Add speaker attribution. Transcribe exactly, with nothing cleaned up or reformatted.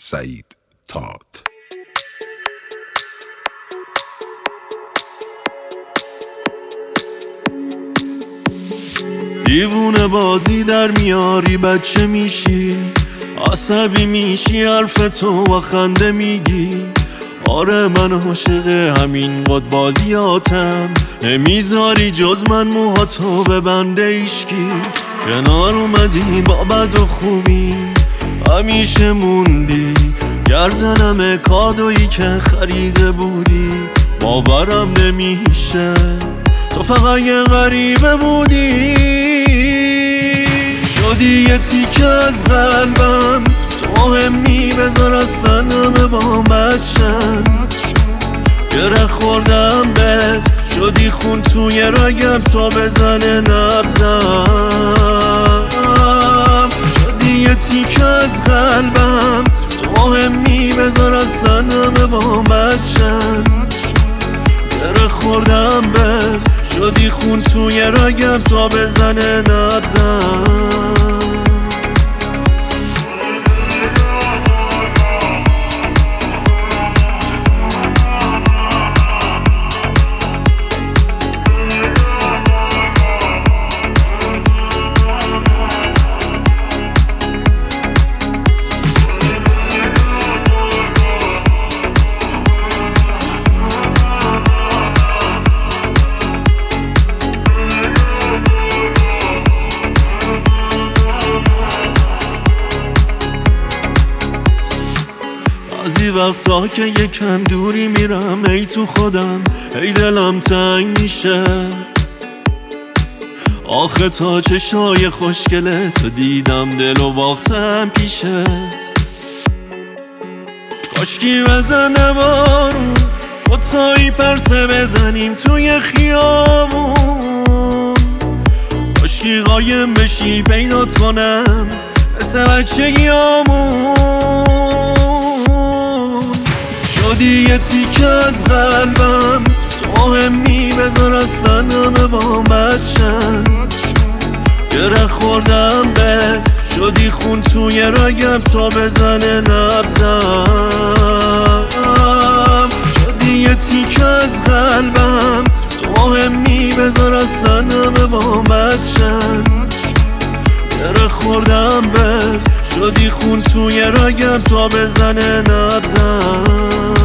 Speaker 1: سعید تات.
Speaker 2: دیوونه بازی در میاری بچه میشی، عصبی میشی حرف تو و خنده میگی. آره من عاشق همین قد بازیاتم، نمیذاری جز من موهاتو ببنده ایشکی. کنار اومدیم با بد و خوبیم، همیشه موندی گردنم کادویی که خریده بودی. باورم نمیشه تو فقط یه غریبه بودی، شدی یه تیکه از قلبم. تو مهمی بذار اصلا همه با هم بچن، گره خوردم بهت شدی خون توی رگم تا بزنه نبزم. شدی یه تیکه از قلبم، تو مهمی بذار اصلا همه با هم بچن، گره خوردم بهت شدی خون توی رگم تا بزنه نبزم. بعضی وقتا که یکم دوری میرم ای تو خودم، ای دلم تنگ میشه. آخه تا چشای خوشگلت دیدم دل و باختم پیشت. کاشکی بزنه بارون دوتایی پرسه بزنیم توی خیابون. کاشکی قایم بشی پیدات کنم مثل بچگیامون. شدی یه تیکه از قلبم، تو مهمی بذار اصلا همه با هم بچن، گره خوردم بهت شدی خون توی رگم تا بزنه نبزم. شدی یه تیکه از قلبم، تو مهمی بذار اصلا همه با هم بچن، گره خوردم بهت شدی خون توی رگم تا بزنه نبزم.